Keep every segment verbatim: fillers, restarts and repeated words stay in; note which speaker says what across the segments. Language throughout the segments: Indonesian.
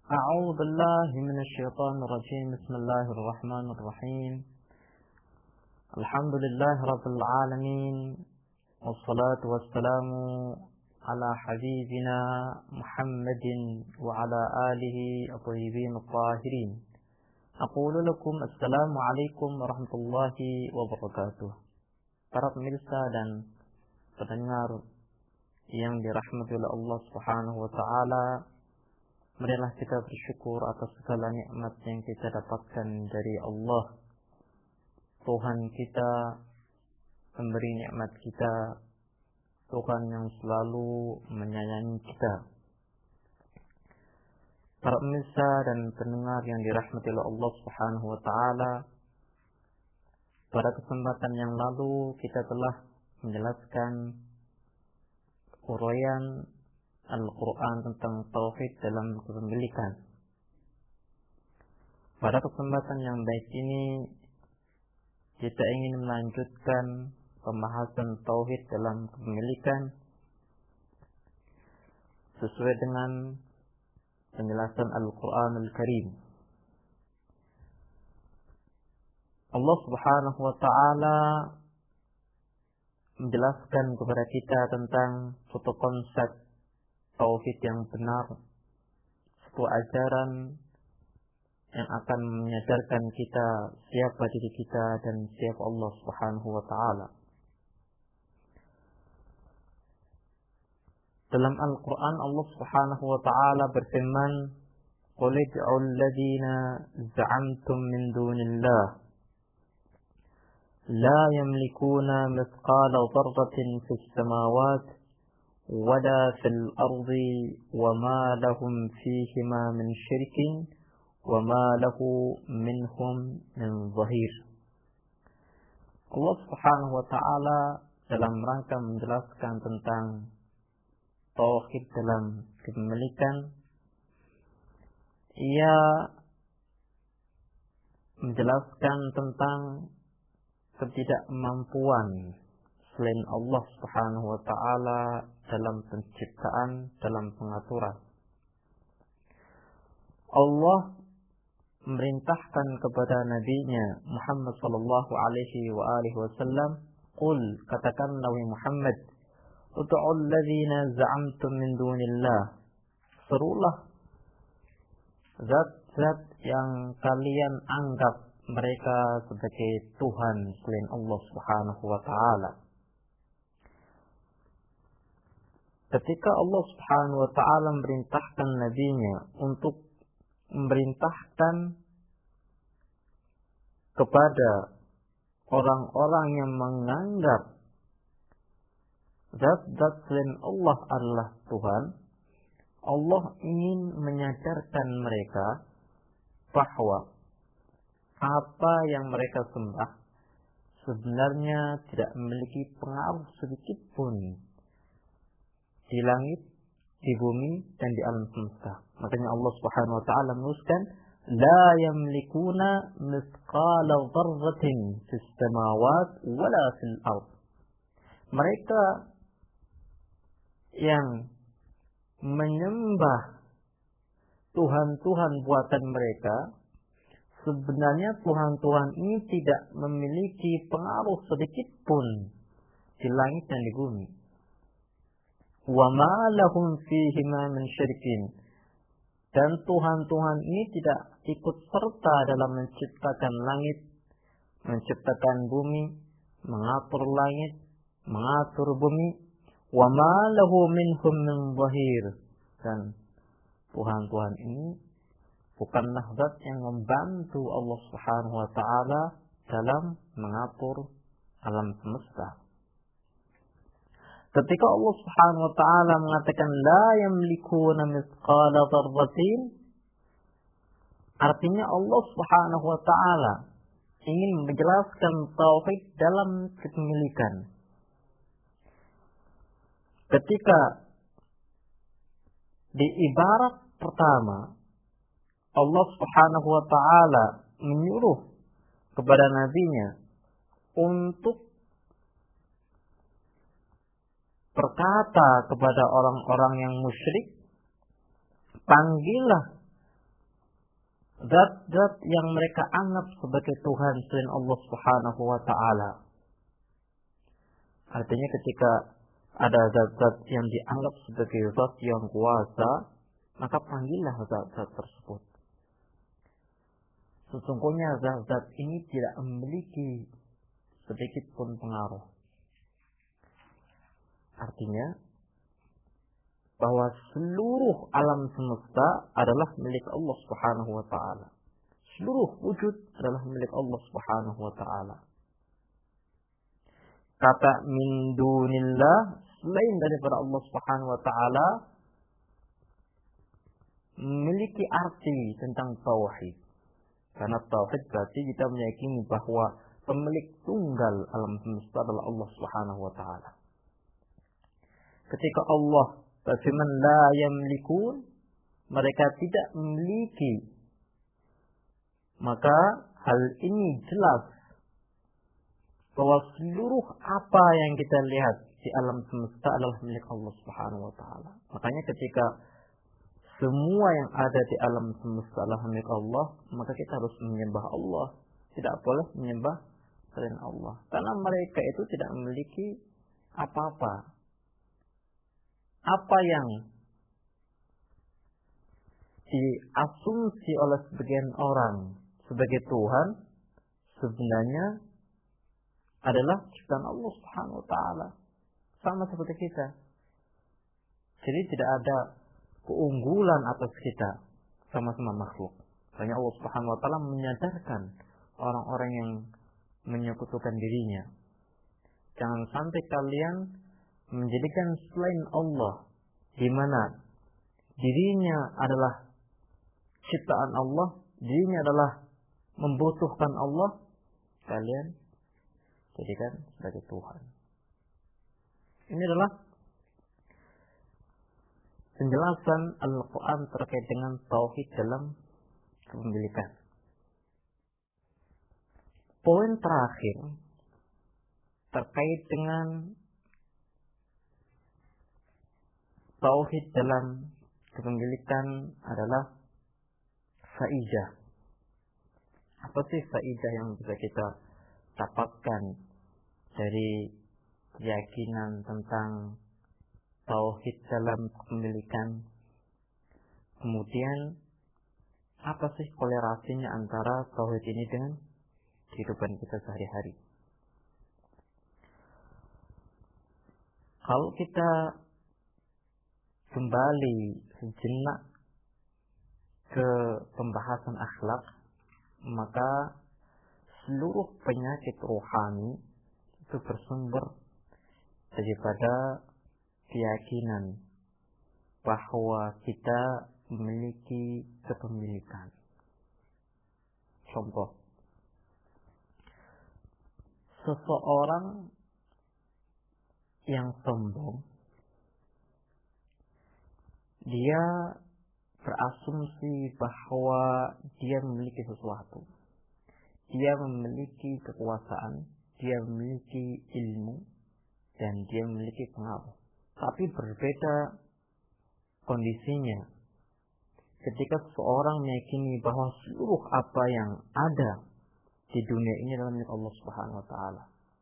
Speaker 1: أعوذ بالله من الشيطان الرجيم بسم الله الرحمن الرحيم الحمد لله رب العالمين والصلاة والسلام على حبيبنا محمد وعلى آله الطيبين الطاهرين أقول لكم السلام عليكم ورحمة الله وبركاته. Para pemirsa dan pendengar yang dirahmati oleh Allah Subhanahu wa taala, marilah kita bersyukur atas segala nikmat yang kita dapatkan dari Allah. Tuhan kita, pemberi nikmat kita, Tuhan yang selalu menyayangi kita. Para pemirsa dan pendengar yang dirahmati oleh Allah Subhanahu wa taala, pada kesempatan yang lalu kita telah menjelaskan uraian Al-Quran tentang tauhid dalam kepemilikan. Pada kesempatan yang baik ini kita ingin melanjutkan pembahasan tauhid dalam kepemilikan sesuai dengan penjelasan Al-Quran Al-Karim. Allah Subhanahu wa taala menjelaskan kepada kita tentang suatu konsep tauhid yang benar, suatu ajaran yang akan menyadarkan kita siapa diri kita dan siapa Allah Subhanahu wa taala. Dalam Al-Quran Allah Subhanahu wa taala berfirman, "Qul id'ul ladzina za'amtum min dunillah la yamlikuna mithqala dharratin fis samawati wala fil ardi wama lahum fihima min syirkin wama lahu minhum min zahir." Allah Subhanahu wa taala dalam rangka menjelaskan tentang tauhid dalam kepemilikan, ia menjelaskan tentang ketidakmampuan selain Allah Subhanahu wa taala dalam penciptaan, dalam pengaturan. Allah memerintahkan kepada nabinya Muhammad sallallahu alaihi wa alihi wasallam, "Qul," katakanlah wahai Muhammad, "Ud'ul ladzina za'amtum min dunillah." Serulah zat-zat yang kalian anggap mereka sebagai Tuhan selain Allah Subhanahu wa taala. Ketika Allah Subhanahu wa taala memerintahkan nabinya untuk memerintahkan kepada orang-orang yang menganggap zat-zat selain Allah adalah Tuhan, Allah ingin menyadarkan mereka bahwa apa yang mereka sembah sebenarnya tidak memiliki pengaruh sedikit pun di langit, di bumi, dan di alam semesta. Makanya Allah Subhanahu wa taala menuliskan, "La yamlikuna mithqala dzarratin fis samawati wala fil ard." Mereka yang menyembah Tuhan-Tuhan buatan mereka, sebenarnya Tuhan-Tuhan ini tidak memiliki pengaruh sedikit pun di langit dan di bumi. Wa ma lahum fihima min syirkin. Dan Tuhan-Tuhan ini tidak ikut serta dalam menciptakan langit, menciptakan bumi, mengatur langit, mengatur bumi. Wa ma lahu minhum min zahir. Dan Tuhan-Tuhan ini bukanlah zat yang membantu Allah Subhanahu wa taala dalam mengatur alam semesta. Ketika Allah Subhanahu wa taala mengatakan la yamlikuna mithqala dzarratin, artinya Allah Subhanahu wa taala ingin menjelaskan tauhid dalam kepemilikan. Ketika di ibarat pertama Allah Subhanahu wa taala menyuruh kepada nabinya untuk berkata kepada orang-orang yang musyrik, "Panggillah zat-zat yang mereka anggap sebagai Tuhan selain Allah Subhanahu wa taala. Artinya ketika ada zat-zat yang dianggap sebagai zat yang kuasa, maka panggillah zat-zat tersebut. Sesungguhnya zat-zat ini tidak memiliki sedikit pun pengaruh. Artinya bahwa seluruh alam semesta adalah milik Allah Subhanahu wa taala. Seluruh wujud adalah milik Allah Subhanahu wa taala. Kata min dunillah, selain daripada Allah Subhanahu wa taala, memiliki arti tentang tauhid. Karena tauhid berarti kita meyakini bahwa pemilik tunggal alam semesta adalah Allah Subhanahu wa taala. Ketika Allah berfirman la yamlikun, mereka tidak memiliki, maka hal ini jelas bahwa seluruh apa yang kita lihat di alam semesta adalah milik Allah Subhanahu wa taala. Makanya ketika semua yang ada di alam semesta adalah milik Allah, maka kita harus menyembah Allah. Tidak boleh menyembah selain Allah. Karena mereka itu tidak memiliki apa-apa. Apa yang diasumsi oleh sebagian orang sebagai Tuhan sebenarnya adalah ciptaan Allah Subhanahu wa taala. Sama seperti kita. Jadi tidak ada keunggulan atas kita, sama-sama makhluk. Hanya Allah Subhanahu wa taala menyadarkan orang-orang yang menyekutukan dirinya. Jangan sampai kalian menjadikan selain Allah, di mana dirinya adalah ciptaan Allah, dirinya adalah membutuhkan Allah, kalian jadikan sebagai Tuhan. Ini adalah penjelasan Al-Quran terkait dengan tauhid dalam kepemilikan. Poin terakhir terkait dengan tauhid dalam kepemilikan adalah faidah. Apa sih faidah yang bisa kita dapatkan dari keyakinan tentang tauhid dalam kepemilikan? Kemudian apa sih kolerasinya antara tauhid ini dengan kehidupan kita sehari-hari? Kalau kita kembali sejenak ke pembahasan akhlak, maka seluruh penyakit rohani itu bersumber daripada keyakinan bahwa kita memiliki kepemilikan. Contoh, seseorang yang sombong, dia berasumsi bahwa dia memiliki sesuatu. Dia memiliki kekuasaan, dia memiliki ilmu, dan dia memiliki pengaruh. Tapi berbeda kondisinya ketika seseorang meyakini bahwa seluruh apa yang ada di dunia ini adalah milik Allah Subhanahu wa taala.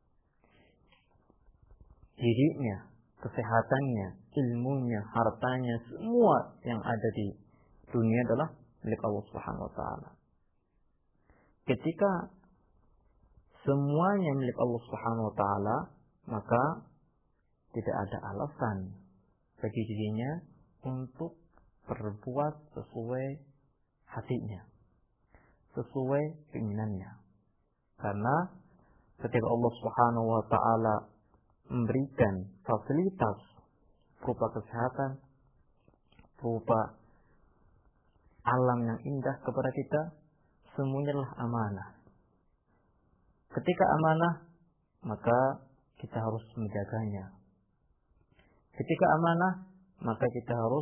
Speaker 1: Dirinya, kesehatannya, ilmunya, hartanya, semua yang ada di dunia adalah milik Allah Subhanahu wa taala. Ketika semuanya milik Allah Subhanahu wa taala, maka tidak ada alasan bagi dirinya untuk berbuat sesuai hatinya, sesuai keinginannya. Karena ketika Allah Subhanahu wa taala memberikan fasilitas berupa kesehatan, berupa alam yang indah kepada kita, semuanya adalah amanah. Ketika amanah, maka kita harus menjaganya. Ketika amanah, maka kita harus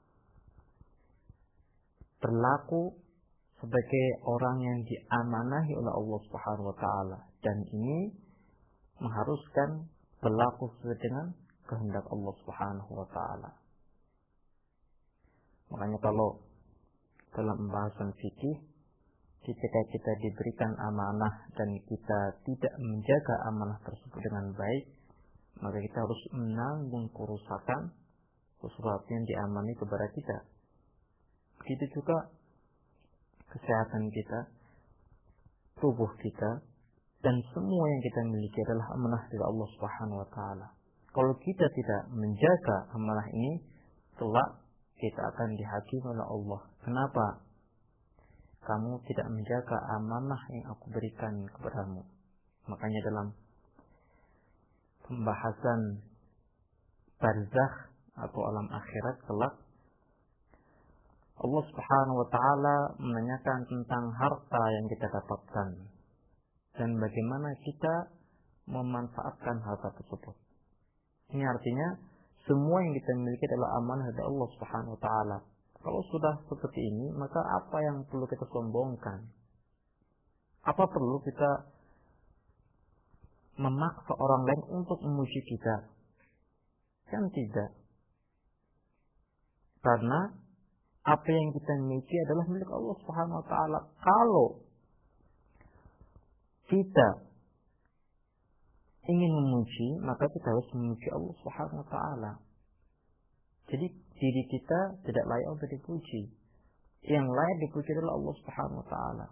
Speaker 1: berlaku sebagai orang yang diamanahi oleh Allah Subhanahu wa taala, dan ini mengharuskan berlaku sesuai dengan kehendak Allah Subhanahu wa taala. Makanya kalau dalam pembahasan fikih ketika kita diberikan amanah dan kita tidak menjaga amanah tersebut dengan baik, maka kita harus menanggung kerusakan sesuatu yang diamani kepada kita. Begitu juga kesehatan kita, tubuh kita, dan semua yang kita miliki adalah amanah dari Allah Subhanahu wa taala. Kalau kita tidak menjaga amanah ini, kelak kita akan dihakimi oleh Allah. Kenapa? Kamu tidak menjaga amanah yang aku berikan kepadamu. Makanya dalam pembahasan barzakh atau alam akhirat kelak, Allah Subhanahu wa taala menanyakan tentang harta yang kita dapatkan dan bagaimana kita memanfaatkan harta tersebut. Ini artinya semua yang kita miliki adalah amanah dari Allah Subhanahu wa taala. Kalau sudah seperti ini, maka apa yang perlu kita sombongkan? Apa perlu kita memaksa orang lain untuk memuji kita? Kan tidak. Karena apa yang kita miliki adalah milik Allah Subhanahu wa taala. Kalau kita ingin memuji, maka kita harus memuji Allah Subhanahu wa taala. Jadi diri kita tidak layak untuk dipuji. Yang layak dipuji adalah Allah Subhanahu wa taala.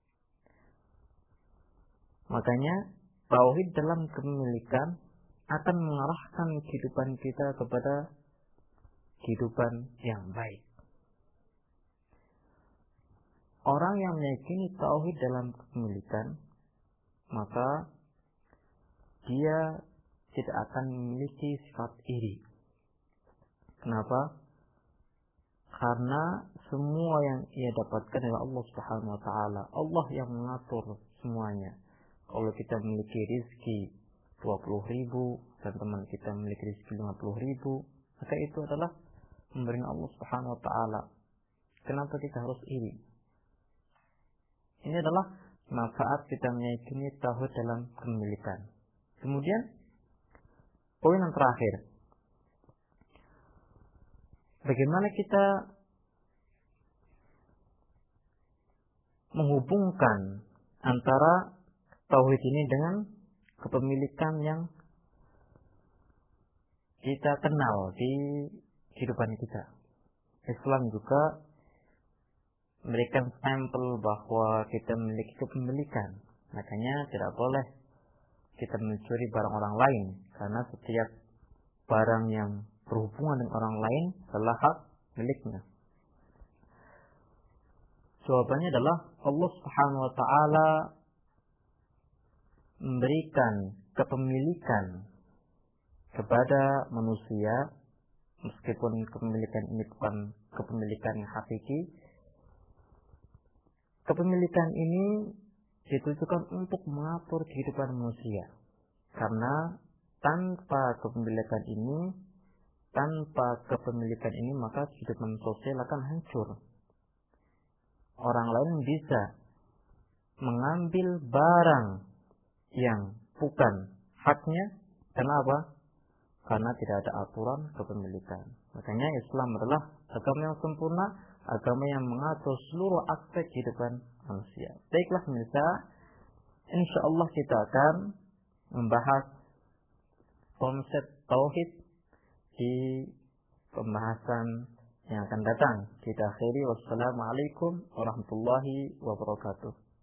Speaker 1: Makanya tauhid dalam kepemilikan akan mengarahkan kehidupan kita kepada kehidupan yang baik. Orang yang meyakini tauhid dalam kepemilikan, maka dia tidak akan memiliki sifat iri. Kenapa? Karena semua yang ia dapatkan adalah Allah Subhanahu wa taala. Allah yang mengatur semuanya. Kalau kita memiliki rizki dua puluh ribu dan teman kita memiliki rizki lima puluh ribu, maka itu adalah pemberian Allah Subhanahu wa taala. Kenapa kita harus iri? Ini adalah manfaat kita meyakini tauhid dalam kepemilikan. Kemudian poin yang terakhir, bagaimana kita menghubungkan antara tauhid ini dengan kepemilikan yang kita kenal di kehidupan kita. Islam juga memberikan sampel bahwa kita memiliki kepemilikan. Makanya tidak boleh kita mencuri barang orang lain, karena setiap barang yang berhubungan dengan orang lain adalah hak miliknya. Jawabannya adalah Allah Subhanahu wa taala memberikan kepemilikan kepada manusia, meskipun kepemilikan ini bukan kepemilikan yang hakiki. Kepemilikan ini ditujukan untuk mengatur kehidupan manusia, karena tanpa kepemilikan ini, tanpa kepemilikan ini maka kehidupan sosial akan hancur. Orang lain bisa mengambil barang yang bukan haknya. Kenapa? Karena tidak ada aturan kepemilikan. Makanya Islam adalah agama yang sempurna, agama yang mengatur seluruh aspek kehidupan manusia. Baiklah pemirsa, insya Allah kita akan membahas konsep tauhid di pembahasan yang akan datang. Kita akhiri, wassalamualaikum warahmatullahi wabarakatuh.